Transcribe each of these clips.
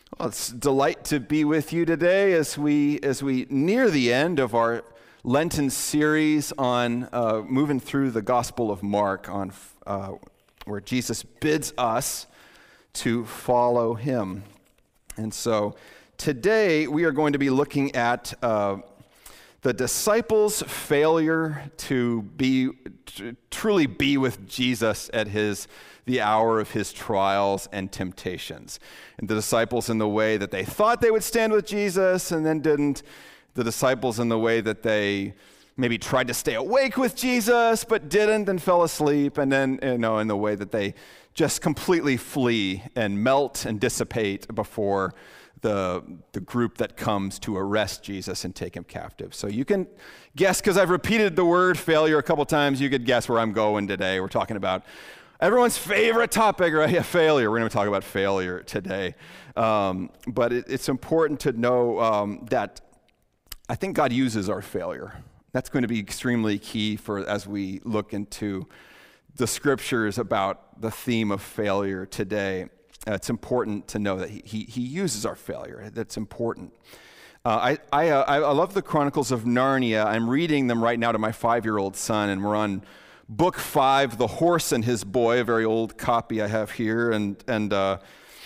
Well, it's a delight to be with you today as we near the end of our Lenten series on moving through the Gospel of Mark, on where Jesus bids us to follow him. And so today we are going to be looking at the disciples' failure to truly be with Jesus at the hour of his trials and temptations. And the disciples in the way that they thought they would stand with Jesus and then didn't. The disciples in the way that they maybe tried to stay awake with Jesus but didn't and fell asleep. And then, in the way that they just completely flee and melt and dissipate before the group that comes to arrest Jesus and take him captive. So you can guess, because I've repeated the word failure a couple times, you could guess where I'm going today. We're talking about everyone's favorite topic, right? Yeah, failure. We're going to talk about failure today. But it's important to know that I think God uses our failure. That's going to be extremely key as we look into the scriptures about the theme of failure today. It's important to know that he uses our failure. That's important. I love the Chronicles of Narnia. I'm reading them right now to my 5-year-old son, and we're on Book 5, The Horse and His Boy, a very old copy I have here, and the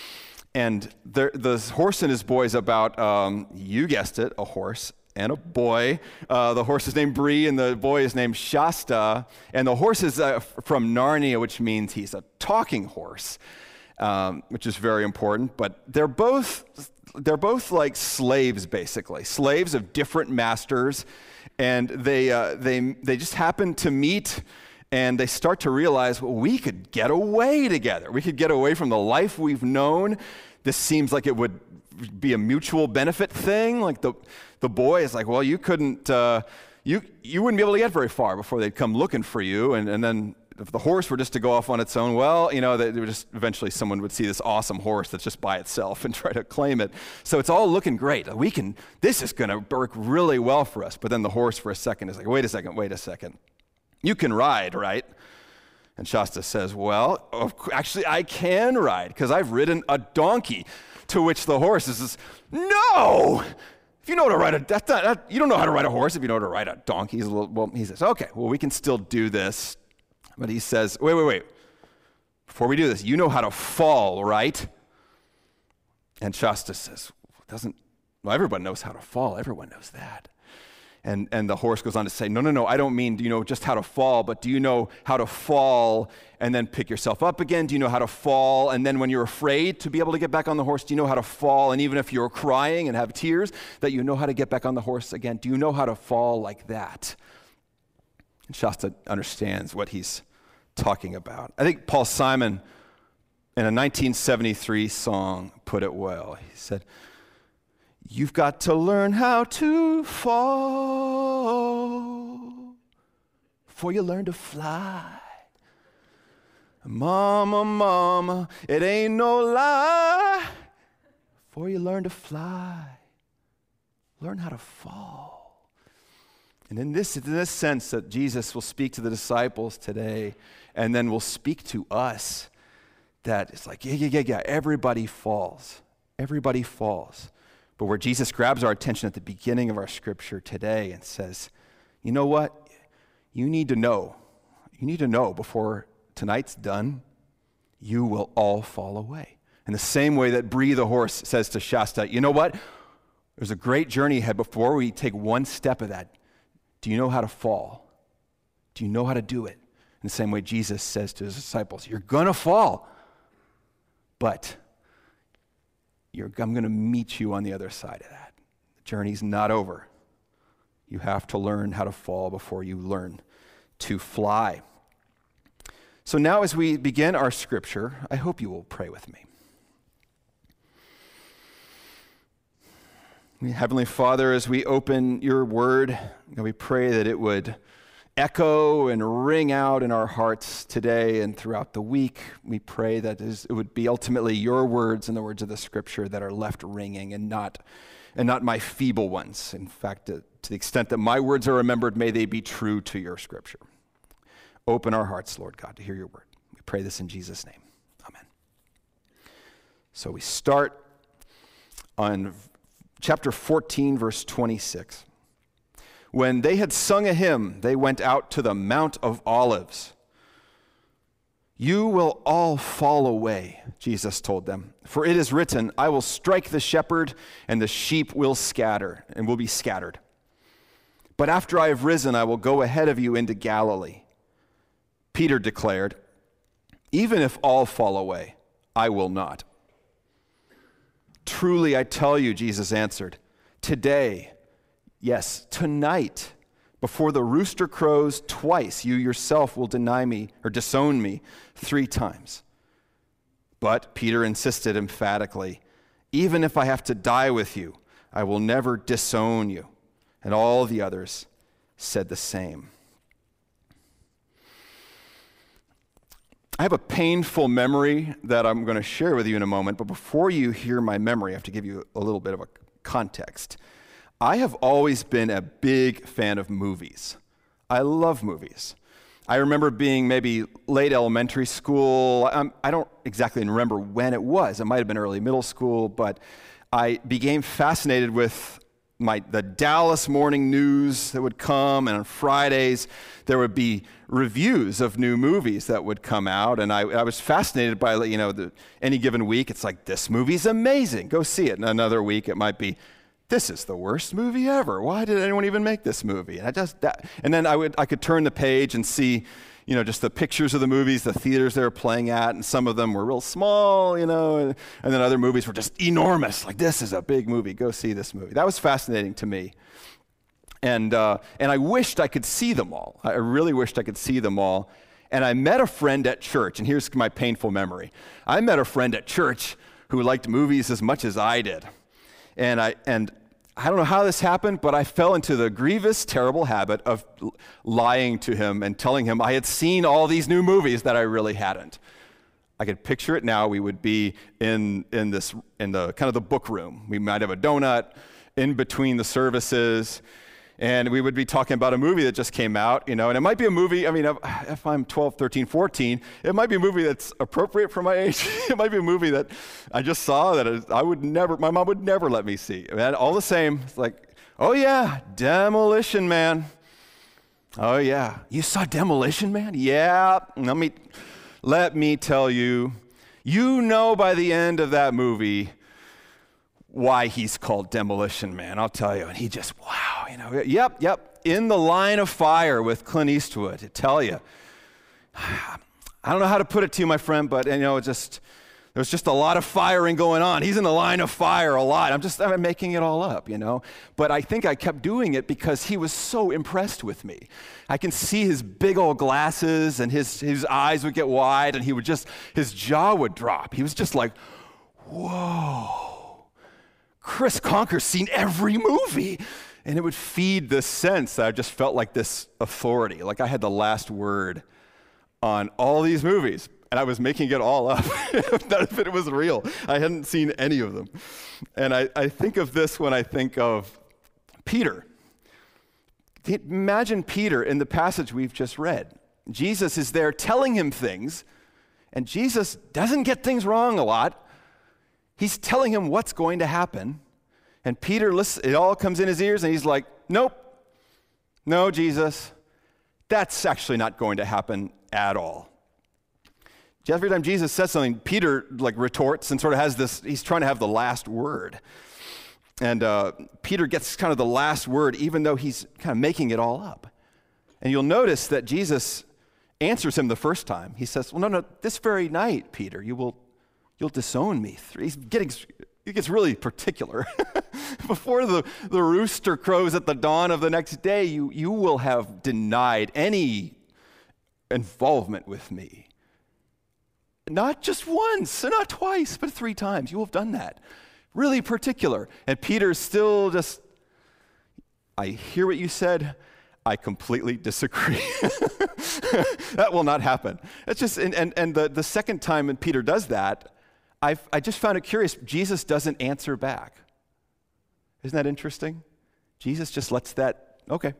horse and his boy is about, you guessed it, a horse and a boy. The horse is named Bree, and the boy is named Shasta, and the horse is from Narnia, which means he's a talking horse, which is very important. But they're both like slaves, basically, slaves of different masters, and they just happen to meet. And they start to realize, well, we could get away together. We could get away from the life we've known. This seems like it would be a mutual benefit thing. Like the boy is like, well, you couldn't, you wouldn't be able to get very far before they'd come looking for you. And then if the horse were just to go off on its own, well, they would just eventually someone would see this awesome horse that's just by itself and try to claim it. So it's all looking great. This is going to work really well for us. But then the horse for a second is like, wait a second. You can ride, right? And Shasta says, well, actually, I can ride because I've ridden a donkey. To which the horse says, no! If you know how to ride you don't know how to ride a horse if you know how to ride a donkey. He says, okay, well, we can still do this. But he says, wait. Before we do this, you know how to fall, right? And Shasta says, everyone knows how to fall. Everyone knows that. And the horse goes on to say, no, I don't mean do you know just how to fall, but do you know how to fall and then pick yourself up again? Do you know how to fall? And then when you're afraid to be able to get back on the horse, do you know how to fall? And even if you're crying and have tears, that you know how to get back on the horse again? Do you know how to fall like that? And Shasta understands what he's talking about. I think Paul Simon, in a 1973 song, put it well. He said, you've got to learn how to fall before you learn to fly. Mama, it ain't no lie. Before you learn to fly, learn how to fall. And in this sense that Jesus will speak to the disciples today and then will speak to us, that it's like, yeah, everybody falls. Everybody falls. But where Jesus grabs our attention at the beginning of our scripture today and says, you know what? You need to know before tonight's done, you will all fall away. In the same way that Bree the horse says to Shasta, you know what? There's a great journey ahead. Before we take one step of that, do you know how to fall? Do you know how to do it? In the same way Jesus says to his disciples, you're going to fall, but I'm going to meet you on the other side of that. The journey's not over. You have to learn how to fall before you learn to fly. So now as we begin our scripture, I hope you will pray with me. Heavenly Father, as we open your word, we pray that it would echo and ring out in our hearts today and throughout the week. We pray that it would be ultimately your words and the words of the scripture that are left ringing and not my feeble ones. In fact, to the extent that my words are remembered, may they be true to your scripture. Open our hearts, Lord God, to hear your word. We pray this in Jesus' name. Amen. So we start on chapter 14, verse 26. When they had sung a hymn, they went out to the Mount of Olives. You will all fall away, Jesus told them, for it is written, I will strike the shepherd, and the sheep will scatter, and will be scattered. But after I have risen, I will go ahead of you into Galilee. Peter declared, even if all fall away, I will not. Truly, I tell you, Jesus answered, today, yes, tonight, before the rooster crows twice, you yourself will deny me or disown me 3 times. But Peter insisted emphatically, even if I have to die with you, I will never disown you. And all the others said the same. I have a painful memory that I'm going to share with you in a moment, but before you hear my memory, I have to give you a little bit of a context. I have always been a big fan of movies. I love movies. I remember being maybe late elementary school. I don't exactly remember when it was. It might have been early middle school, but I became fascinated with the Dallas morning news that would come, and on Fridays there would be reviews of new movies that would come out, and I was fascinated by, any given week, it's like, this movie's amazing, go see it. And another week it might be, this is the worst movie ever. Why did anyone even make this movie? And then I could turn the page and see, just the pictures of the movies, the theaters they were playing at, and some of them were real small, and then other movies were just enormous. Like, this is a big movie. Go see this movie. That was fascinating to me. And I wished I could see them all. I really wished I could see them all. And I met a friend at church, and here's my painful memory. I met a friend at church who liked movies as much as I did. And I don't know how this happened, but I fell into the grievous, terrible habit of lying to him and telling him I had seen all these new movies that I really hadn't. I could picture it now. We would be in the kind of the book room. We might have a donut in between the services, and we would be talking about a movie that just came out, and it might be a movie, if I'm 12, 13, 14, it might be a movie that's appropriate for my age. It might be a movie that I just saw that my mom would never let me see. And all the same, it's like, oh yeah, Demolition Man. Oh yeah, you saw Demolition Man? Yeah, let me tell you, by the end of that movie, why he's called Demolition Man. I'll tell you. And he just, wow, yep, in the Line of Fire with Clint Eastwood, I tell you. I don't know how to put it to you, my friend, but there's just a lot of firing going on. He's in the line of fire a lot. I'm making it all up, But I think I kept doing it because he was so impressed with me. I can see his big old glasses, and his eyes would get wide, and his jaw would drop. He was just like, whoa. Chris Conker's seen every movie. And it would feed this sense that I just felt like this authority, like I had the last word on all these movies. And I was making it all up. None of it was real. I hadn't seen any of them. And I think of this when I think of Peter. Imagine Peter in the passage we've just read. Jesus is there telling him things, and Jesus doesn't get things wrong a lot. He's telling him what's going to happen. And Peter, it all comes in his ears, and he's like, nope, no, Jesus, that's actually not going to happen at all. Every time Jesus says something, Peter retorts and sort of has this, he's trying to have the last word. And Peter gets kind of the last word, even though he's kind of making it all up. And you'll notice that Jesus answers him the first time. He says, well, no, this very night, Peter, you'll disown me. He gets really particular. Before the rooster crows at the dawn of the next day, you will have denied any involvement with me. Not just once, not twice, but 3 times. You will have done that. Really particular. And Peter's still just, I hear what you said. I completely disagree. That will not happen. It's just, and the second time when Peter does that, I just found it curious. Jesus doesn't answer back. Isn't that interesting? Jesus just lets that, okay.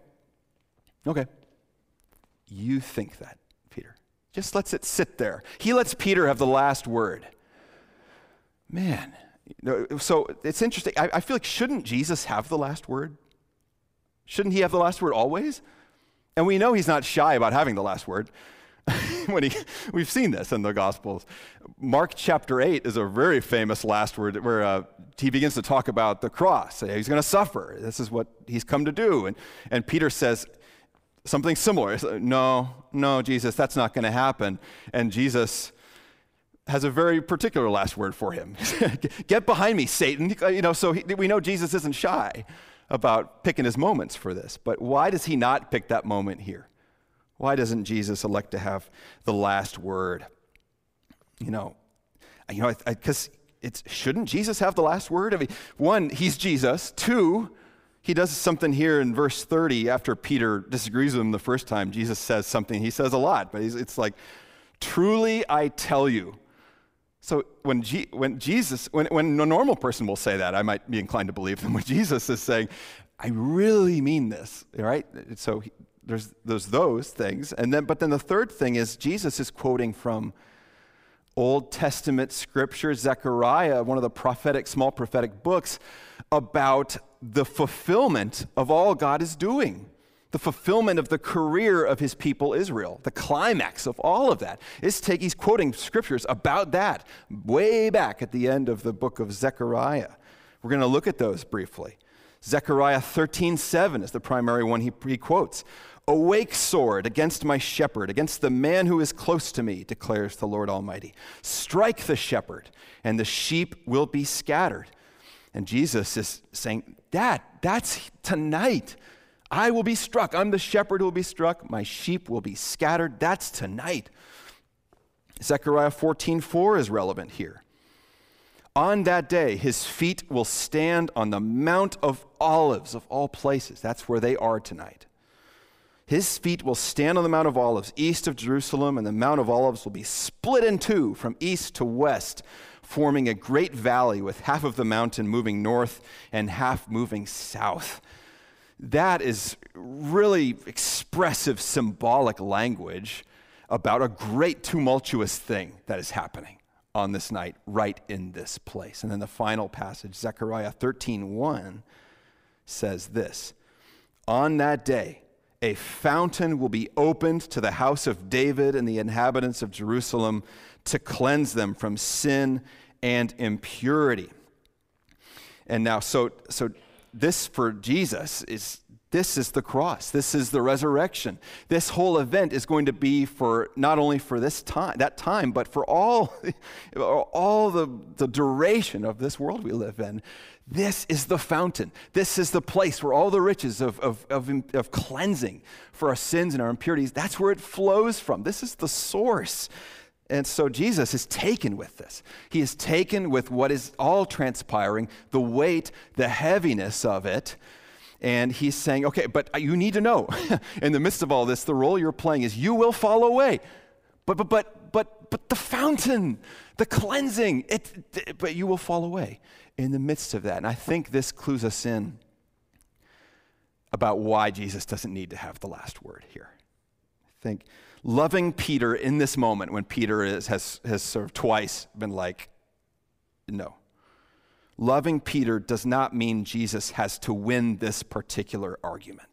You think that, Peter. Just lets it sit there. He lets Peter have the last word. Man, So it's interesting. I feel like, shouldn't Jesus have the last word? Shouldn't he have the last word always? And we know he's not shy about having the last word. We've seen this in the Gospels. Mark chapter 8 is a very famous last word where he begins to talk about the cross. He's going to suffer. This is what he's come to do. And Peter says something similar. No, Jesus, that's not going to happen. And Jesus has a very particular last word for him. Get behind me, Satan. So we know Jesus isn't shy about picking his moments for this. But why does he not pick that moment here? Why doesn't Jesus elect to have the last word? Because shouldn't Jesus have the last word? I mean, one, he's Jesus. Two, he does something here in verse 30 after Peter disagrees with him the first time. Jesus says something. He says a lot, but it's like, truly I tell you. So when a normal person will say that, I might be inclined to believe them. When Jesus is saying, I really mean this, right? So there's those things. But then the third thing is Jesus is quoting from Old Testament scripture, Zechariah, one of the small prophetic books, about the fulfillment of all God is doing. The fulfillment of the career of his people Israel, the climax of all of that. He's quoting scriptures about that way back at the end of the book of Zechariah. We're going to look at those briefly. Zechariah 13:7 is the primary one he quotes. Awake, sword, against my shepherd, against the man who is close to me, declares the Lord Almighty. Strike the shepherd, and the sheep will be scattered. And Jesus is saying, that's tonight. I will be struck. I'm the shepherd who will be struck. My sheep will be scattered. That's tonight. Zechariah 14:4 is relevant here. On that day, his feet will stand on the Mount of Olives of all places. That's where they are tonight. His feet will stand on the Mount of Olives east of Jerusalem, and the Mount of Olives will be split in two from east to west, forming a great valley with half of the mountain moving north and half moving south. That is really expressive, symbolic language about a great tumultuous thing that is happening on this night, right in this place. And then the final passage, Zechariah 13:1, says this: on that day, a fountain will be opened to the house of David and the inhabitants of Jerusalem to cleanse them from sin and impurity. And now, so this for Jesus is the cross. This is the resurrection. This whole event is going to be for not only for that time, but for all the duration of this world we live in. This is the fountain. This is the place where all the riches of cleansing for our sins and our impurities, that's where it flows from. This is the source. And so Jesus is taken with this. He is taken with what is all transpiring, the weight, the heaviness of it. And he's saying, okay, but you need to know, in the midst of all this, the role you're playing is you will fall away. But the fountain, the cleansing, but you will fall away in the midst of that. And I think this clues us in about why Jesus doesn't need to have the last word here. I think loving Peter in this moment, when Peter has sort of twice been like, no. Loving Peter does not mean Jesus has to win this particular argument.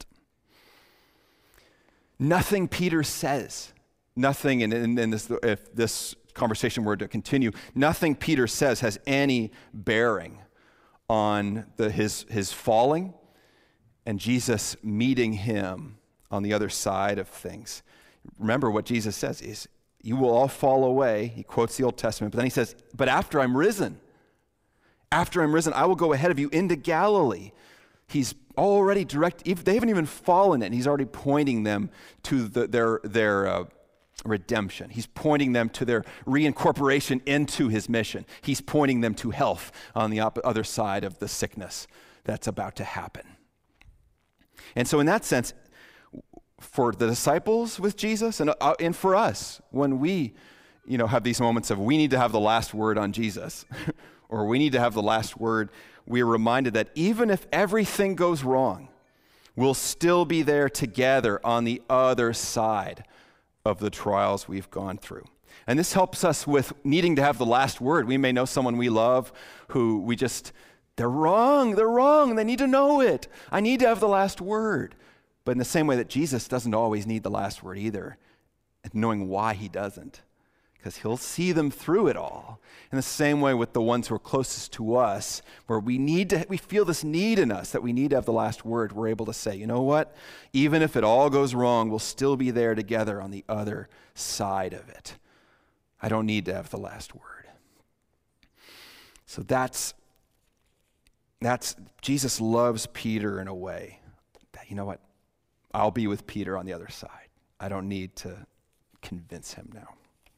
Nothing Peter says, nothing in this, if this conversation were to continue, nothing Peter says has any bearing on his falling and Jesus meeting him on the other side of things. Remember what Jesus says is, you will all fall away. He quotes the Old Testament, but then he says, but after I'm risen, I will go ahead of you into Galilee. He's already they haven't even fallen yet, and he's already pointing them to their redemption. He's pointing them to their reincorporation into his mission. He's pointing them to health on the other side of the sickness that's about to happen. And so in that sense, for the disciples with Jesus and for us, when we have these moments of we need to have the last word on Jesus, or we need to have the last word, we are reminded that even if everything goes wrong, we'll still be there together on the other side of the trials we've gone through. And this helps us with needing to have the last word. We may know someone we love who they're wrong, they need to know it. I need to have the last word. But in the same way that Jesus doesn't always need the last word either, and knowing why he doesn't, because he'll see them through it all. In the same way with the ones who are closest to us, where we feel this need in us that we need to have the last word, we're able to say, you know what? Even if it all goes wrong, we'll still be there together on the other side of it. I don't need to have the last word. So that's Jesus loves Peter in a way that, you know what? I'll be with Peter on the other side. I don't need to convince him now.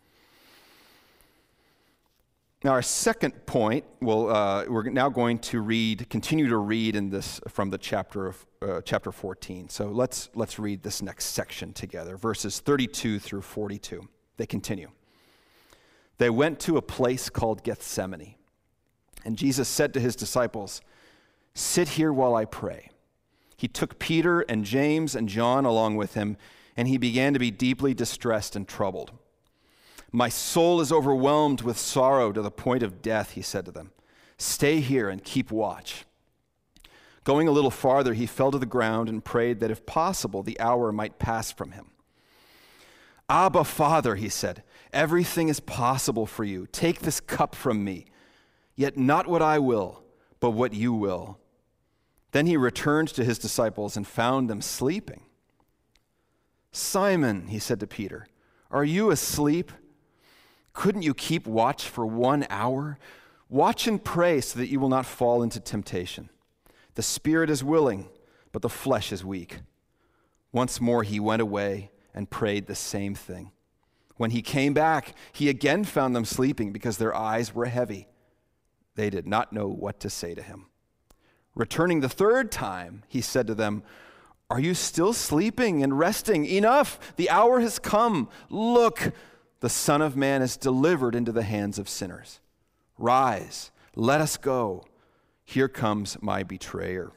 Now, our second point, we're now going to continue to read in this from the chapter 14. So let's read this next section together, verses 32 through 42. They continue. They went to a place called Gethsemane, and Jesus said to his disciples, "Sit here while I pray." He took Peter and James and John along with him, and he began to be deeply distressed and troubled. "My soul is overwhelmed with sorrow to the point of death," he said to them. "Stay here and keep watch." Going a little farther, he fell to the ground and prayed that if possible, the hour might pass from him. "Abba, Father," he said, "everything is possible for you. Take this cup from me, yet not what I will, but what you will." Then he returned to his disciples and found them sleeping. "Simon," he said to Peter, "are you asleep? Couldn't you keep watch for 1 hour? Watch and pray so that you will not fall into temptation. The spirit is willing, but the flesh is weak." Once more he went away and prayed the same thing. When he came back, he again found them sleeping because their eyes were heavy. They did not know what to say to him. Returning the third time, he said to them, "Are you still sleeping and resting? Enough! The hour has come. Look, the Son of Man is delivered into the hands of sinners. Rise, let us go. Here comes my betrayer."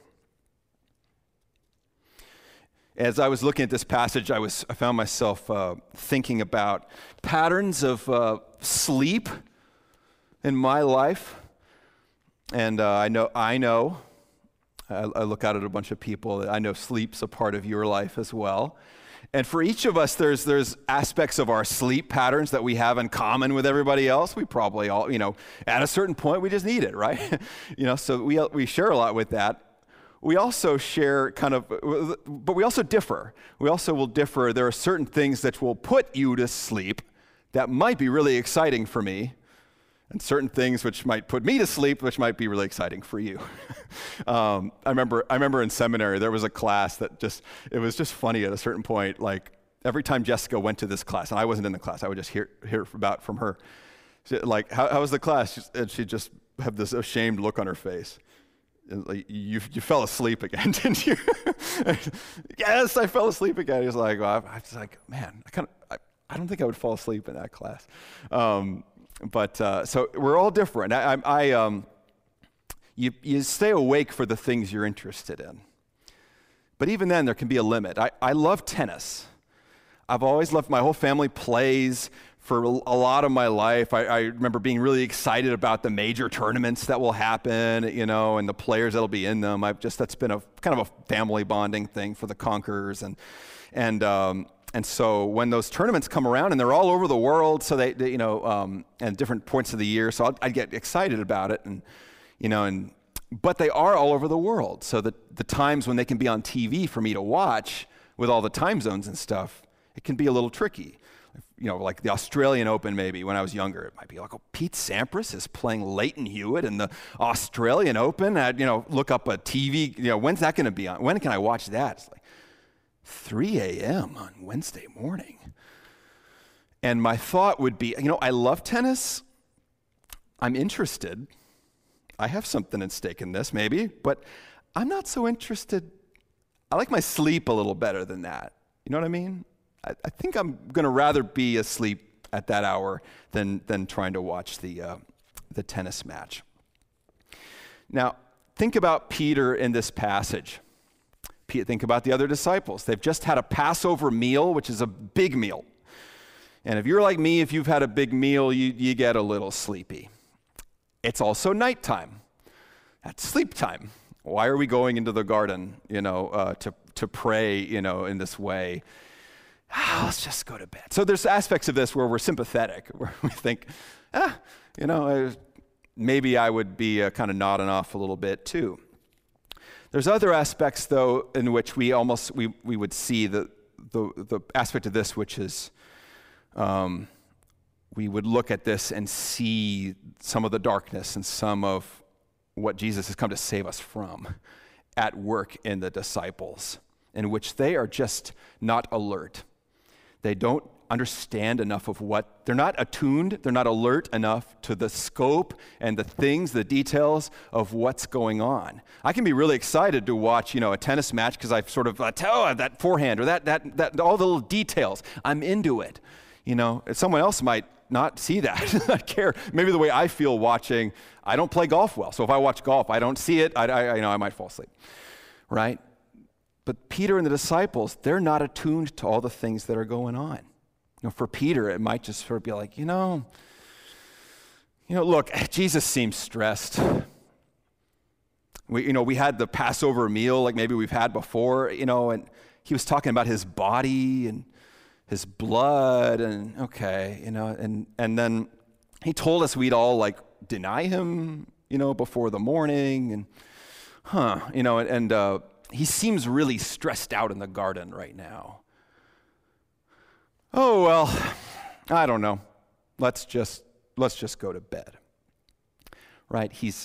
As I was looking at this passage, I found myself thinking about patterns of sleep in my life. And I look out at a bunch of people that I know sleep's a part of your life as well. And for each of us, there's aspects of our sleep patterns that we have in common with everybody else. We probably all, at a certain point, we just need it, right? So we share a lot with that. We also share but we also differ. We also will differ. There are certain things that will put you to sleep that might be really exciting for me, and certain things which might put me to sleep, which might be really exciting for you. I remember in seminary, there was a class that it was just funny at a certain point. Like every time Jessica went to this class, and I wasn't in the class, I would just hear about from her. Like, how was the class? And she'd just have this ashamed look on her face. Like, you fell asleep again, didn't you? Yes, I fell asleep again. He was like, well, I was like, man, I don't think I would fall asleep in that class. But so we're all different. You stay awake for the things you're interested in. But even then, there can be a limit. I love tennis. I've always loved, my whole family plays for a lot of my life. I remember being really excited about the major tournaments that will happen, and the players that'll be in them. That's been a kind of a family bonding thing for the Conquerors. And so when those tournaments come around, and they're all over the world, so they at different points of the year, so I get excited about it, but they are all over the world. So the times when they can be on TV for me to watch with all the time zones and stuff, it can be a little tricky. Like the Australian Open maybe when I was younger, it might be like, oh, Pete Sampras is playing Leighton Hewitt in the Australian Open. I'd, look up a TV, when's that going to be on? When can I watch that? It's like 3 a.m. on Wednesday morning. And my thought would be, I love tennis. I'm interested. I have something at stake in this maybe, but I'm not so interested. I like my sleep a little better than that. You know what I mean? I think I'm going to rather be asleep at that hour than trying to watch the tennis match. Now, think about Peter in this passage. Think about the other disciples. They've just had a Passover meal, which is a big meal. And if you're like me, if you've had a big meal, you get a little sleepy. It's also nighttime. That's sleep time. Why are we going into the garden, to pray, in this way? Let's just go to bed. So there's aspects of this where we're sympathetic, where we think, maybe I would be kind of nodding off a little bit too. There's other aspects, though, in which we would see the aspect of this, which is we would look at this and see some of the darkness and some of what Jesus has come to save us from at work in the disciples, in which they are just not alert. They don't understand enough of they're not attuned, they're not alert enough to the scope and the things, the details of what's going on. I can be really excited to watch, a tennis match because I've sort of, that forehand or that all the little details. I'm into it. Someone else might not see that, not care. Maybe the way I feel watching, I don't play golf well. So if I watch golf, I don't see it, I might fall asleep, right? But Peter and the disciples, they're not attuned to all the things that are going on. For Peter, it might just sort of be like, look, Jesus seems stressed. We had the Passover meal like maybe we've had before, and he was talking about his body and his blood and and then he told us we'd all like deny him, before the morning and he seems really stressed out in the garden right now. Oh, well, I don't know. Let's just go to bed. Right? He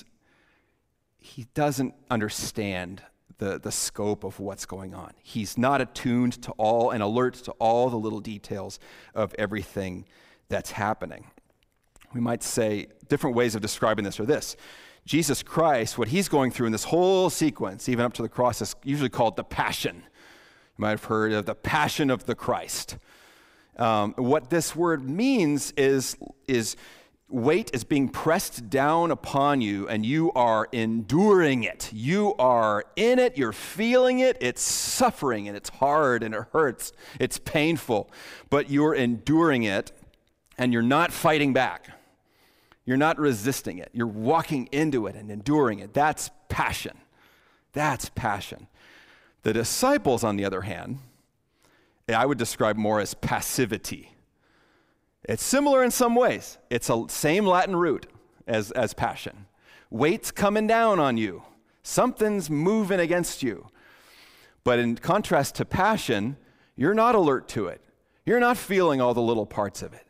doesn't understand the scope of what's going on. He's not attuned to all and alert to all the little details of everything that's happening. We might say different ways of describing this are this. Jesus Christ, what he's going through in this whole sequence, even up to the cross, is usually called the Passion. You might have heard of the Passion of the Christ. What this word means is weight is being pressed down upon you and you are enduring it. You are in it, you're feeling it, it's suffering and it's hard and it hurts, it's painful, but you're enduring it and you're not fighting back. You're not resisting it. You're walking into it and enduring it. That's passion. That's passion. The disciples, on the other hand, I would describe more as passivity. It's similar in some ways. It's a same Latin root as passion. Weight's coming down on you. Something's moving against you. But in contrast to passion, you're not alert to it. You're not feeling all the little parts of it.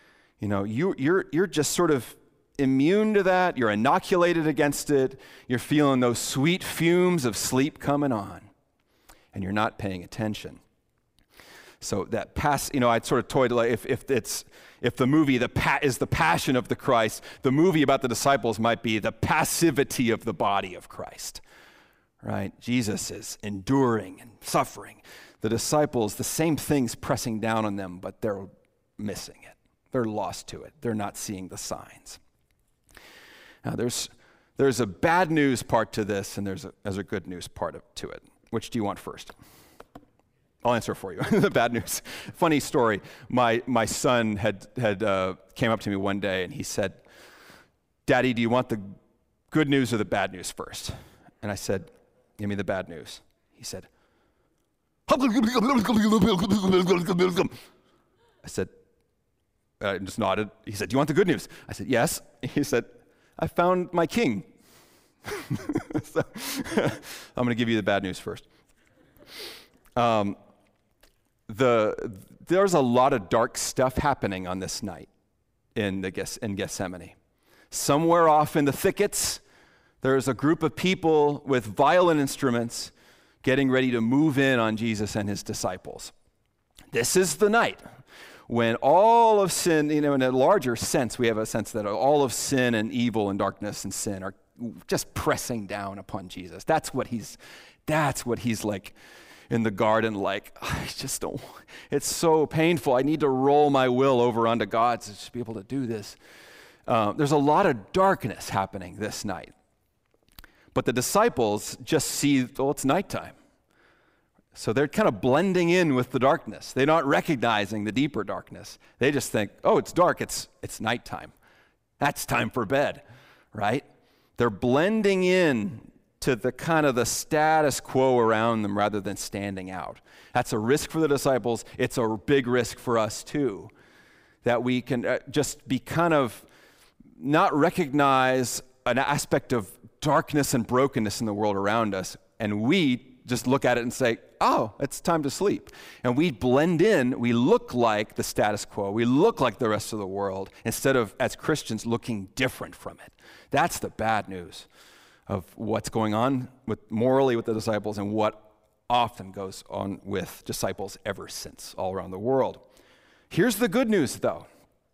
You're just sort of immune to that. You're inoculated against it. You're feeling those sweet fumes of sleep coming on. And you're not paying attention. So that I'd sort of toyed like if the movie is the Passion of the Christ, the movie about the disciples might be the passivity of the body of Christ, right? Jesus is enduring and suffering. The disciples, the same things pressing down on them, but they're missing it. They're lost to it. They're not seeing the signs. Now there's a bad news part to this, and there's a good news part to it. Which do you want first? I'll answer for you. The bad news. Funny story. My son had came up to me one day and he said, "Daddy, do you want the good news or the bad news first?" And I said, "Give me the bad news." He said, I said, I just nodded. He said, "Do you want the good news?" I said, "Yes." He said, "I found my king." So, I'm going to give you the bad news first. There's a lot of dark stuff happening on this night in Gethsemane. Somewhere off in the thickets, there's a group of people with violin instruments getting ready to move in on Jesus and his disciples. This is the night when all of sin, in a larger sense, we have a sense that all of sin and evil and darkness and sin are just pressing down upon Jesus. That's what he's like in the garden, like, I just don't, it's so painful. I need to roll my will over onto God to just be able to do this. There's a lot of darkness happening this night. But the disciples just see, well, it's nighttime. So they're kind of blending in with the darkness. They're not recognizing the deeper darkness. They just think, oh, it's dark, it's nighttime. That's time for bed, right? They're blending in to the kind of the status quo around them rather than standing out. That's a risk for the disciples. It's a big risk for us too, that we can just be kind of not recognize an aspect of darkness and brokenness in the world around us, and we just look at it and say, oh, it's time to sleep. And we blend in, we look like the status quo, we look like the rest of the world, instead of, as Christians, looking different from it. That's the bad news of what's going on morally with the disciples and what often goes on with disciples ever since all around the world. Here's the good news, though.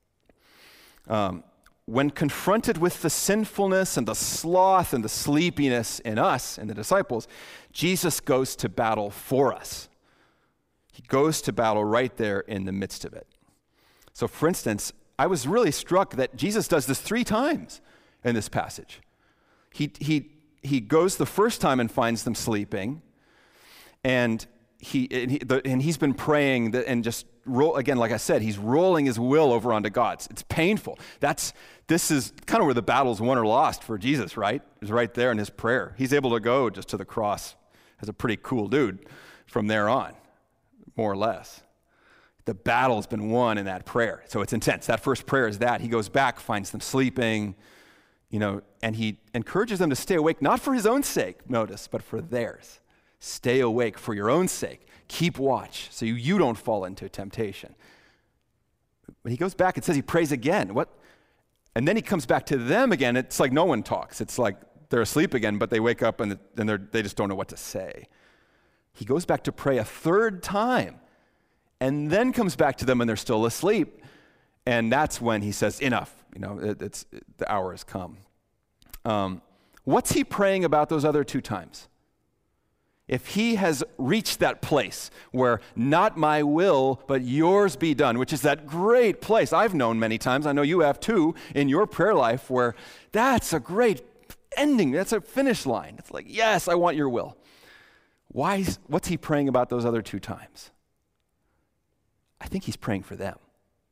When confronted with the sinfulness and the sloth and the sleepiness in us and the disciples, Jesus goes to battle for us. He goes to battle right there in the midst of it. So, for instance, I was really struck that Jesus does this 3 times in this passage. He goes the first time and finds them sleeping, and he's been praying and just again, like I said, he's rolling his will over onto God's. It's painful. This is kind of where the battle's won or lost for Jesus, right? Is right there in his prayer. He's able to go just to the cross as a pretty cool dude from there on, more or less. The battle's been won in that prayer, so it's intense. That first prayer is that. He goes back, finds them sleeping, and he encourages them to stay awake, not for his own sake, notice, but for theirs. Stay awake for your own sake. Keep watch so you don't fall into temptation. When he goes back, it says he prays again. And then he comes back to them again. It's like no one talks. It's like they're asleep again, but they wake up and they just don't know what to say. He goes back to pray a 3rd time and then comes back to them and they're still asleep. And that's when he says, enough. The hour has come. What's he praying about those other 2 times? If he has reached that place where not my will, but yours be done, which is that great place I've known many times, I know you have too, in your prayer life, where that's a great ending, that's a finish line. It's like, yes, I want your will. What's he praying about those other 2 times? I think he's praying for them.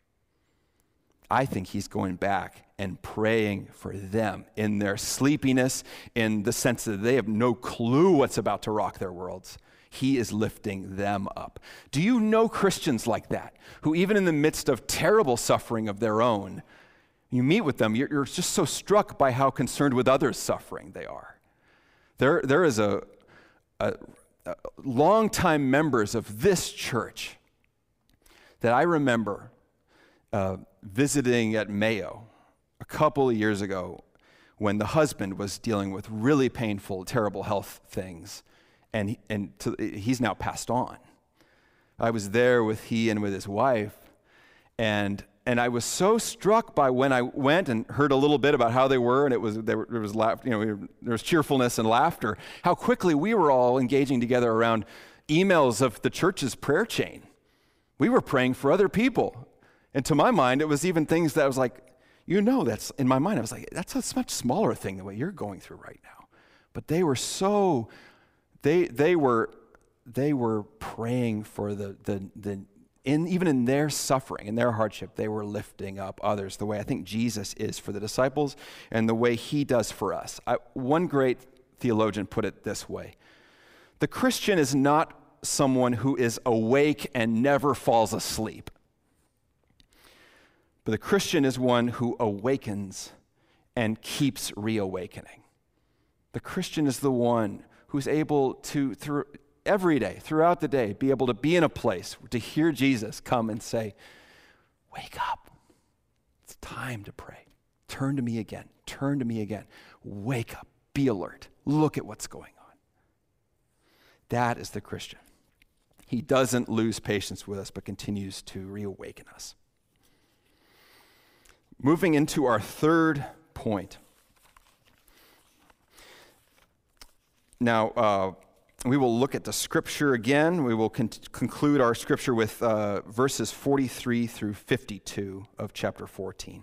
I think he's going back and praying for them in their sleepiness, in the sense that they have no clue what's about to rock their worlds. He is lifting them up. Do you know Christians like that, who even in the midst of terrible suffering of their own, you meet with them, you're just so struck by how concerned with others' suffering they are. There is a longtime members of this church that I remember visiting at Mayo a couple of years ago when the husband was dealing with really painful, terrible health things, and he's now passed on. I was there with he and with his wife, and I was so struck by when I went and heard a little bit about how they were, and there was cheerfulness and laughter, how quickly we were all engaging together around emails of the church's prayer chain. We were praying for other people. And to my mind, it was even things that I was like, that's in my mind, I was like, that's a much smaller thing than what you're going through right now. But they were they were praying for even in their suffering, in their hardship, they were lifting up others the way I think Jesus is for the disciples and the way he does for us. One great theologian put it this way: the Christian is not someone who is awake and never falls asleep. But the Christian is one who awakens and keeps reawakening. The Christian is the one who's able to, every day, throughout the day, be able to be in a place to hear Jesus come and say, wake up. It's time to pray. Turn to me again. Turn to me again. Wake up. Be alert. Look at what's going on. That is the Christian. He doesn't lose patience with us, but continues to reawaken us. Moving into our 3rd point. Now, we will look at the scripture again. We will conclude our scripture with verses 43 through 52 of chapter 14.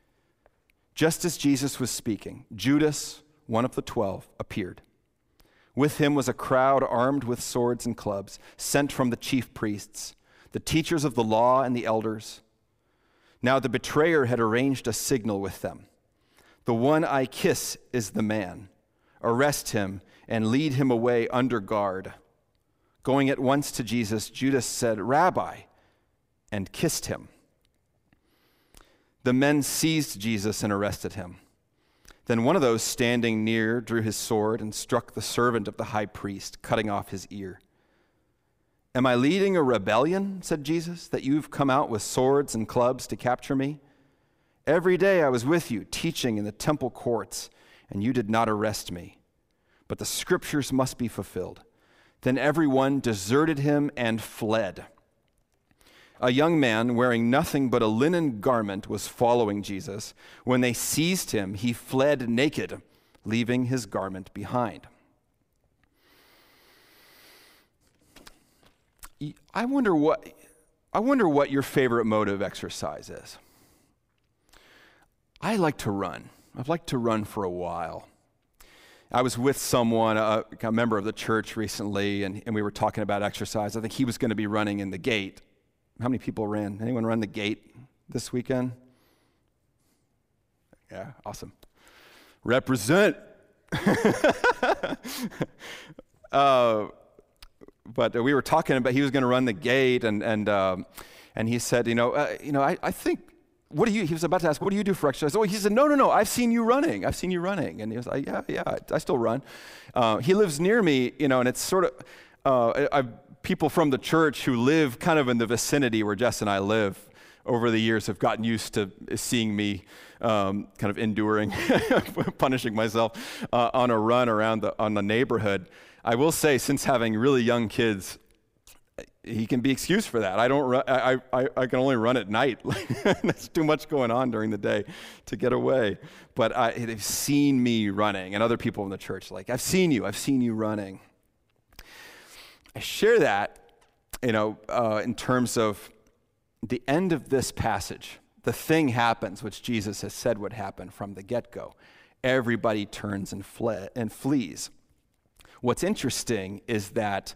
Just as Jesus was speaking, Judas, one of the 12, appeared. With him was a crowd armed with swords and clubs, sent from the chief priests, the teachers of the law and the elders. Now the betrayer had arranged a signal with them. The one I kiss is the man. Arrest him and lead him away under guard. Going at once to Jesus, Judas said, Rabbi, and kissed him. The men seized Jesus and arrested him. Then one of those standing near drew his sword and struck the servant of the high priest, cutting off his ear. Am I leading a rebellion, said Jesus, that you've come out with swords and clubs to capture me? Every day I was with you, teaching in the temple courts, and you did not arrest me. But the scriptures must be fulfilled. Then everyone deserted him and fled. A young man wearing nothing but a linen garment was following Jesus. When they seized him, he fled naked, leaving his garment behind. I wonder what your favorite mode of exercise is. I like to run. I've liked to run for a while. I was with someone, a member of the church recently, and we were talking about exercise. I think he was going to be running in the gate. How many people ran? Anyone run the gate this weekend? Yeah, awesome. Represent. But we were talking about he was going to run the gate, and he said, I think. He was about to ask, what do you do for exercise? Oh, he said, no, I've seen you running. And he was like, yeah, I still run. He lives near me, and it's sort of, people from the church who live kind of in the vicinity where Jess and I live over the years have gotten used to seeing me kind of enduring, punishing myself on a run around on the neighborhood. I will say, since having really young kids, he can be excused for that. I don't run. I can only run at night. There's too much going on during the day to get away. But they've seen me running, and other people in the church like, I've seen you running. I share that, in terms of the end of this passage. The thing happens which Jesus has said would happen from the get-go. Everybody turns and flees. What's interesting is that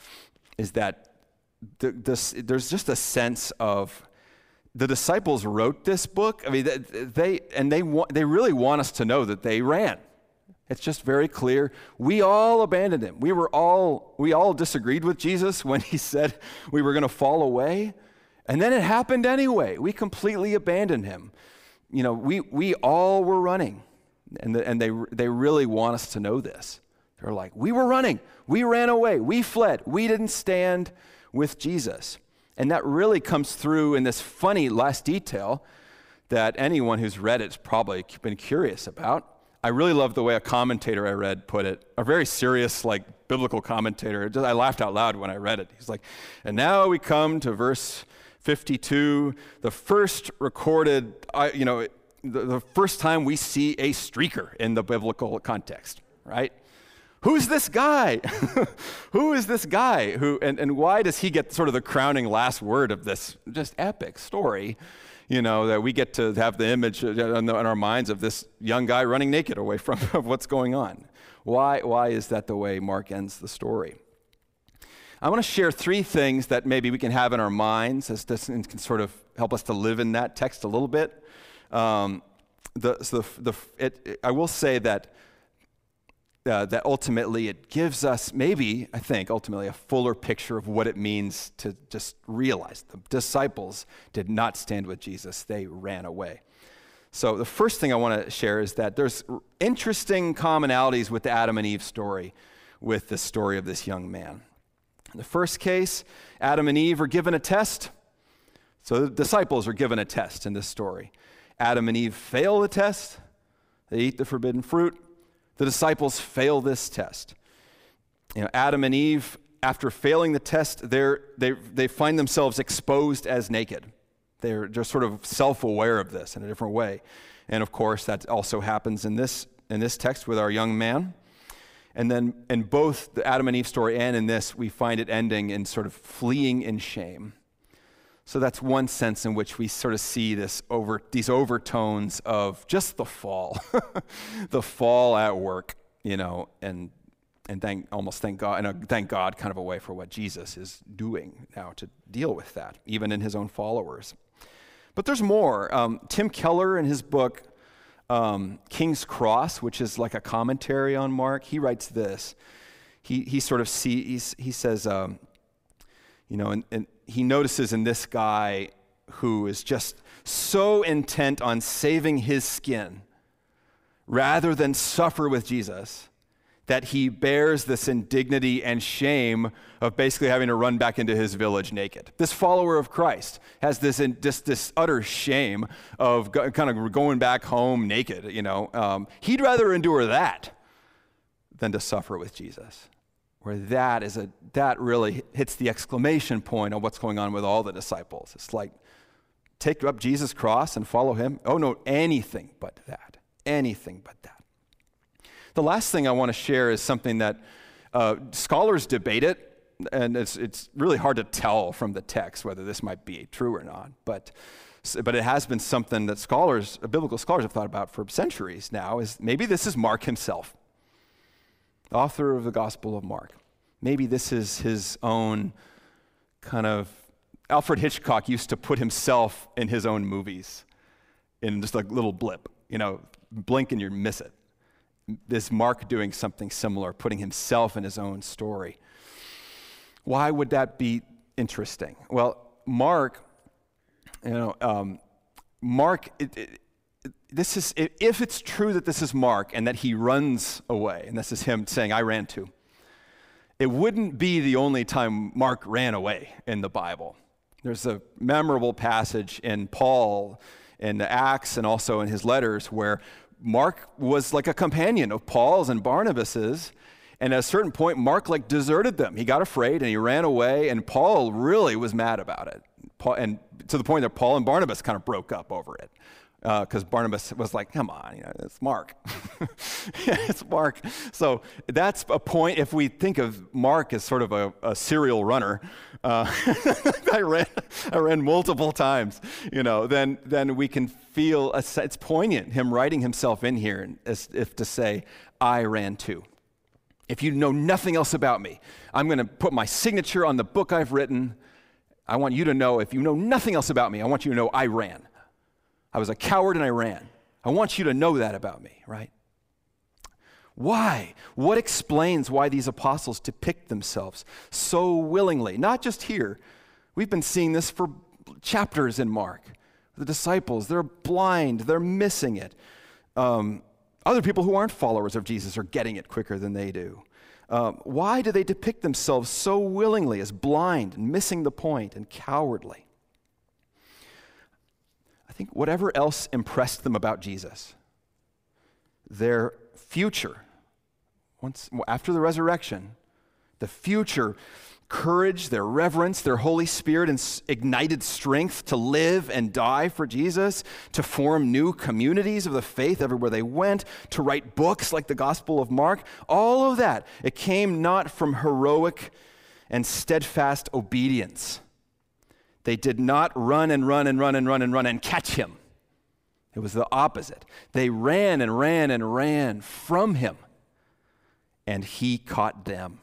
there's just a sense of the disciples wrote this book. I mean, they really want us to know that they ran. It's just very clear. We all abandoned him. We all disagreed with Jesus when he said we were going to fall away, and then it happened anyway. We completely abandoned him. We all were running, and they really want us to know this. They're like, we were running, we ran away, we fled, we didn't stand with Jesus. And that really comes through in this funny last detail that anyone who's read it's probably been curious about. I really love the way a commentator I read put it, a very serious, biblical commentator. I laughed out loud when I read it. He's like, and now we come to verse 52, the first recorded, the first time we see a streaker in the biblical context, right? Who's this guy? Who is this guy? And why does he get sort of the crowning last word of this just epic story? That we get to have the image in our minds of this young guy running naked away from what's going on. Why is that the way Mark ends the story? I want to share three things that maybe we can have in our minds as this can sort of help us to live in that text a little bit. I will say that ultimately it gives us ultimately a fuller picture of what it means to just realize the disciples did not stand with Jesus. They ran away. So the first thing I want to share is that there's interesting commonalities with the Adam and Eve story with the story of this young man. In the first case, Adam and Eve are given a test. So the disciples are given a test in this story. Adam and Eve fail the test. They eat the forbidden fruit. The disciples fail this test. Adam and Eve, after failing the test, they find themselves exposed as naked. They're just sort of self-aware of this in a different way. And of course, that also happens in this text with our young man. And then in both the Adam and Eve story and in this, we find it ending in sort of fleeing in shame. So that's one sense in which we sort of see these overtones of just the fall, the fall at work, and and thank God, and thank God kind of a way for what Jesus is doing now to deal with that, even in his own followers. But there's more. Tim Keller, in his book, King's Cross, which is like a commentary on Mark, he writes this. He says, and he notices in this guy who is just so intent on saving his skin rather than suffer with Jesus, that he bears this indignity and shame of basically having to run back into his village naked. This follower of Christ has this utter shame of kind of going back home naked. He'd rather endure that than to suffer with Jesus. Where that really hits the exclamation point on what's going on with all the disciples. It's like, take up Jesus' cross and follow him. Oh no, anything but that. Anything but that. The last thing I want to share is something that scholars debate it, and it's really hard to tell from the text whether this might be true or not, but it has been something that biblical scholars have thought about for centuries now, is maybe this is Mark himself, the author of the Gospel of Mark. Maybe this is his own kind of, Alfred Hitchcock used to put himself in his own movies in just a little blip, blink and you miss it. This Mark doing something similar, putting himself in his own story. Why would that be interesting? Well, Mark, this is, if it's true that this is Mark and that he runs away, and this is him saying, I ran too, it wouldn't be the only time Mark ran away in the Bible. There's a memorable passage in Paul in the Acts and also in his letters where Mark was like a companion of Paul's and Barnabas's, and at a certain point, Mark deserted them. He got afraid and he ran away, and Paul really was mad about it. And to the point that Paul and Barnabas kind of broke up over it. Because Barnabas was like, come on, it's Mark. It's Mark. So that's a point, if we think of Mark as sort of a serial runner, I ran multiple times, then we can feel, it's poignant, him writing himself in here as if to say, I ran too. If you know nothing else about me, I'm going to put my signature on the book I've written. I want you to know, if you know nothing else about me, I want you to know I ran. I was a coward and I ran. I want you to know that about me, right? Why? What explains why these apostles depict themselves so willingly? Not just here. We've been seeing this for chapters in Mark. The disciples, they're blind, they're missing it. Other people who aren't followers of Jesus are getting it quicker than they do. Why do they depict themselves so willingly as blind and missing the point and cowardly? I think whatever else impressed them about Jesus, their future, after the resurrection, the future courage, their reverence, their Holy Spirit ignited strength to live and die for Jesus, to form new communities of the faith everywhere they went, to write books like the Gospel of Mark, all of that, it came not from heroic and steadfast obedience. They did not run and catch him. It was the opposite. They ran and ran from him, and he caught them.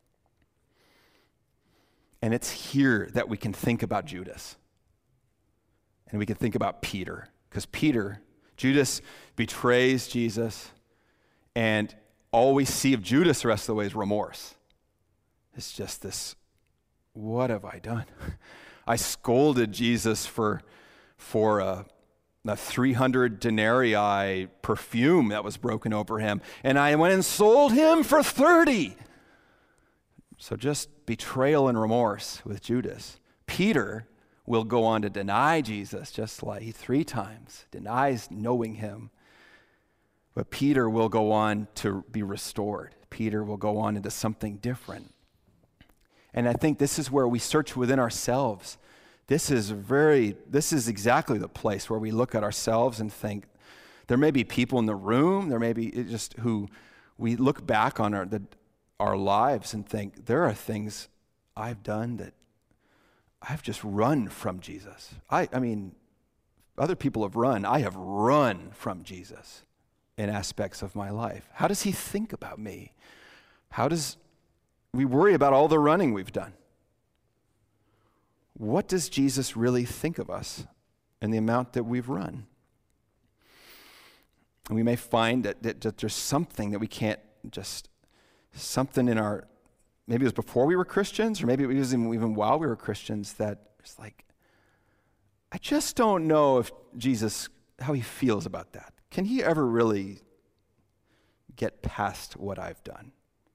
And it's here that we can think about Judas. And we can think about Peter. Because Judas betrays Jesus, and all we see of Judas the rest of the way is remorse. It's just this, what have I done? I scolded Jesus for a 300 denarii perfume that was broken over him, and I went and sold him for 30. So just betrayal and remorse with Judas. Peter will go on to deny Jesus, just like he 3 times denies knowing him. But Peter will go on to be restored. Peter will go on into something different. And I think this is where we search within ourselves. This is exactly the place where we look at ourselves and think, there may be people in the room, there may be just who we look back on our lives and think, there are things I've done that I've just run from Jesus. I mean, other people have run. I have run from Jesus in aspects of my life. How does he think about me? We worry about all the running we've done. What does Jesus really think of us and the amount that we've run? And we may find that there's something that we can't something in our, maybe it was before we were Christians, or maybe it was even while we were Christians, that it's like, I just don't know if Jesus, how he feels about that. Can he ever really get past what I've done?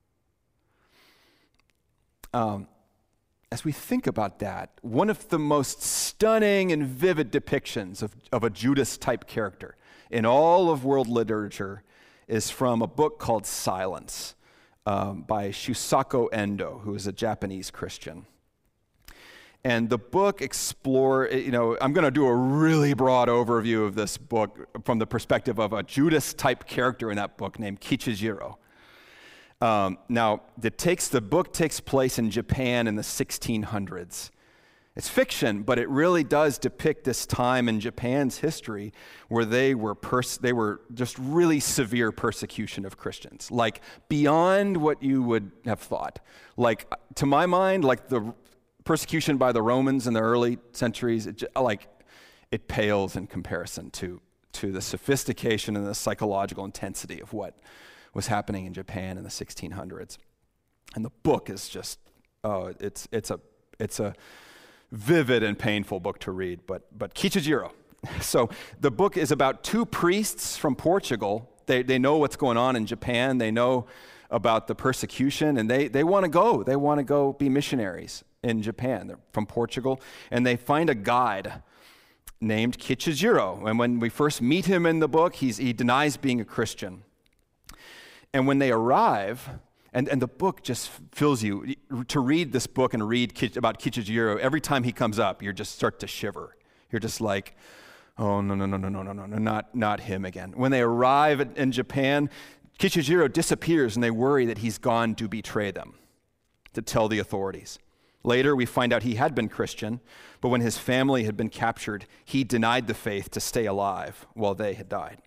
As we think about that, one of the most stunning and vivid depictions of a Judas-type character in all of world literature is from a book called Silence by Shusaku Endo, who is a Japanese Christian. And the book I'm going to do a really broad overview of this book from the perspective of a Judas-type character in that book named Kichijiro. Now, the book takes place in Japan in the 1600s. It's fiction, but it really does depict this time in Japan's history where they were just really severe persecution of Christians, like beyond what you would have thought. Like, to my mind, like the persecution by the Romans in the early centuries, it pales in comparison to the sophistication and the psychological intensity of what was happening in Japan in the 1600s. And the book is just, it's a vivid and painful book to read, but Kichijiro. So the book is about two priests from Portugal. They know what's going on in Japan. They know about the persecution, and they want to go. They want to go be missionaries in Japan. They're from Portugal, and they find a guide named Kichijiro. And when we first meet him in the book, he denies being a Christian. And when they arrive, and the book just fills you, to read this book and read about Kichijiro, every time he comes up, you just start to shiver. You're just like, oh, no, not him again. When they arrive in Japan, Kichijiro disappears, and they worry that he's gone to betray them, to tell the authorities. Later, we find out he had been Christian, but when his family had been captured, he denied the faith to stay alive while they had died.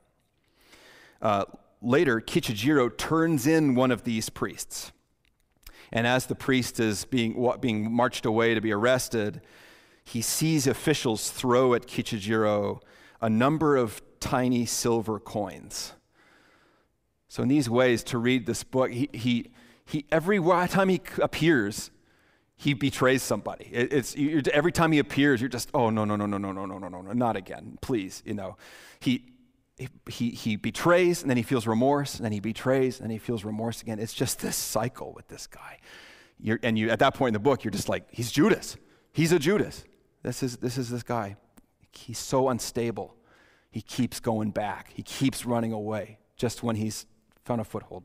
Later, Kichijiro turns in one of these priests. And as the priest is being marched away to be arrested, he sees officials throw at Kichijiro a number of tiny silver coins. So in these ways, to read this book, he every time he appears, he betrays somebody. Every time he appears, you're just, oh, no, not again, please, He betrays, and then he feels remorse, and then he betrays, and then he feels remorse again. It's just this cycle with this guy. At that point in the book, you're just like, he's Judas. He's a Judas. This is this guy. He's so unstable. He keeps going back. He keeps running away just when he's found a foothold.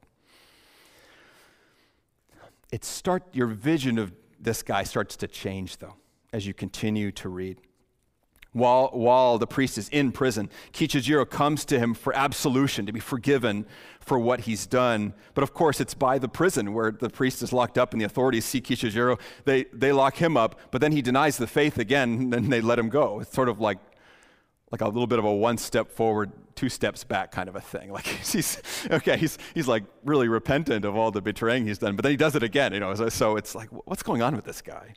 Your vision of this guy starts to change, though, as you continue to read. While the priest is in prison, Kichijiro comes to him for absolution, to be forgiven for what he's done. But of course, it's by the prison where the priest is locked up and the authorities see Kichijiro. They lock him up, but then he denies the faith again, and they let him go. It's sort of like a little bit of a one step forward, two steps back kind of a thing. Like he's like really repentant of all the betraying he's done, but then he does it again. So it's like, what's going on with this guy?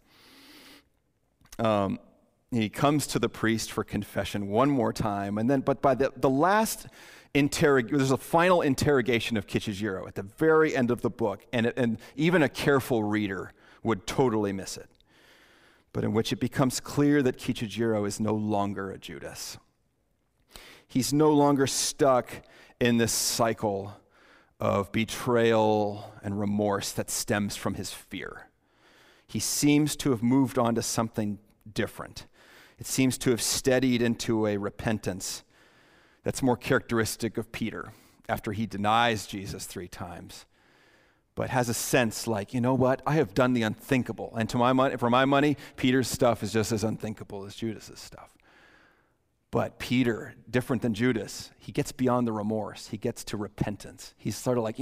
He comes to the priest for confession one more time, but by the last there's a final interrogation of Kichijiro at the very end of the book, and even a careful reader would totally miss it, but in which it becomes clear that Kichijiro is no longer a Judas. He's no longer stuck in this cycle of betrayal and remorse that stems from his fear. He seems to have moved on to something different. It seems to have steadied into a repentance that's more characteristic of Peter after he denies Jesus 3 times, but has a sense like, you know what, I have done the unthinkable. And for my money, Peter's stuff is just as unthinkable as Judas's stuff. But Peter, different than Judas, he gets beyond the remorse. He gets to repentance. He's sort of like,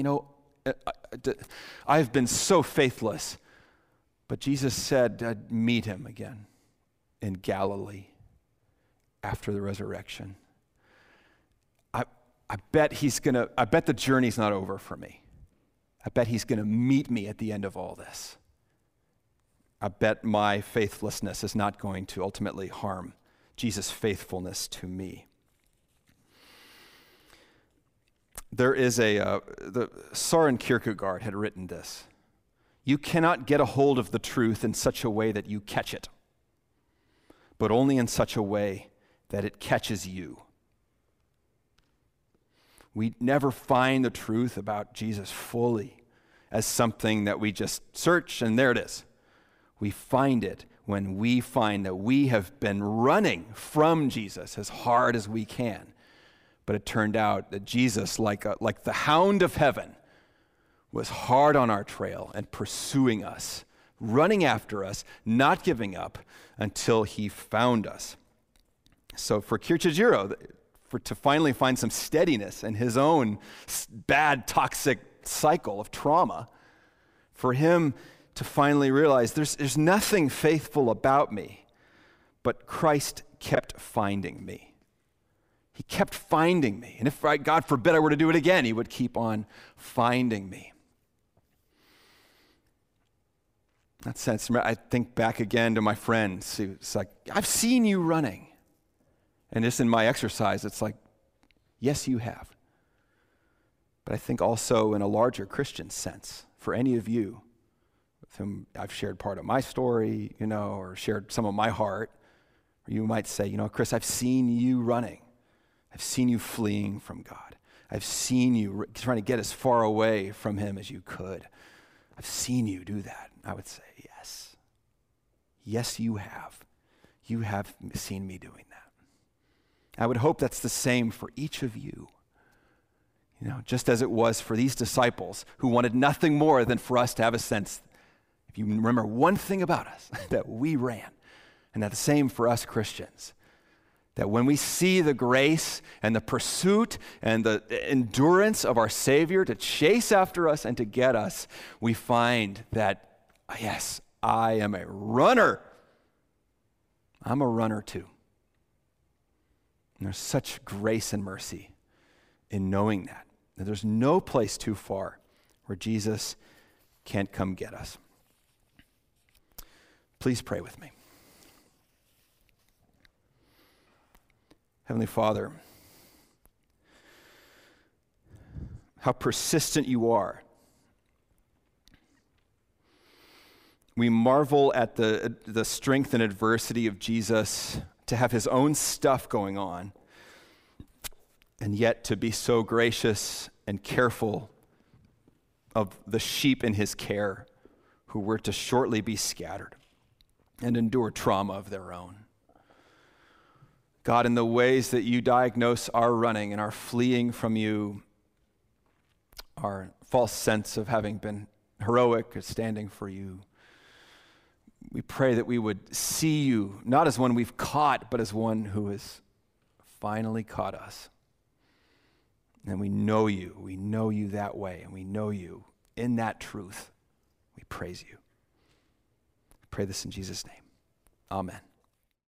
I've been so faithless, but Jesus said I'd meet him again in Galilee after the resurrection. I bet the journey's not over for me. I bet he's going to meet me at the end of all this. I bet my faithlessness is not going to ultimately harm Jesus' faithfulness to me. There is Søren Kierkegaard had written this. You cannot get a hold of the truth in such a way that you catch it, but only in such a way that it catches you. We never find the truth about Jesus fully as something that we just search and there it is. We find it when we find that we have been running from Jesus as hard as we can. But it turned out that Jesus, like the hound of heaven, was hard on our trail and pursuing us, running after us, not giving up until he found us. So for Kierkegaard, to finally find some steadiness in his own bad, toxic cycle of trauma, for him to finally realize there's nothing faithful about me, but Christ kept finding me. He kept finding me. And if, God forbid, I were to do it again, he would keep on finding me. In that sense, I think back again to my friends. It's like, I've seen you running. And just in my exercise, it's like, yes, you have. But I think also in a larger Christian sense, for any of you with whom I've shared part of my story, or shared some of my heart, or you might say, Chris, I've seen you running. I've seen you fleeing from God. I've seen you trying to get as far away from him as you could. I've seen you do that. I would say, yes. Yes, you have. You have seen me doing that. I would hope that's the same for each of you. Just as it was for these disciples who wanted nothing more than for us to have a sense, if you remember one thing about us, that we ran. And that's the same for us Christians. That when we see the grace and the pursuit and the endurance of our Savior to chase after us and to get us, we find that, yes, I am a runner. I'm a runner too. And there's such grace and mercy in knowing that there's no place too far where Jesus can't come get us. Please pray with me. Heavenly Father, how persistent you are. We marvel at the strength and adversity of Jesus to have his own stuff going on, and yet to be so gracious and careful of the sheep in his care who were to shortly be scattered and endure trauma of their own. God, in the ways that you diagnose our running and our fleeing from you, our false sense of having been heroic or standing for you, we pray that we would see you not as one we've caught, but as one who has finally caught us. And we know you that way, and we know you in that truth. We praise you. I pray this in Jesus' name. Amen.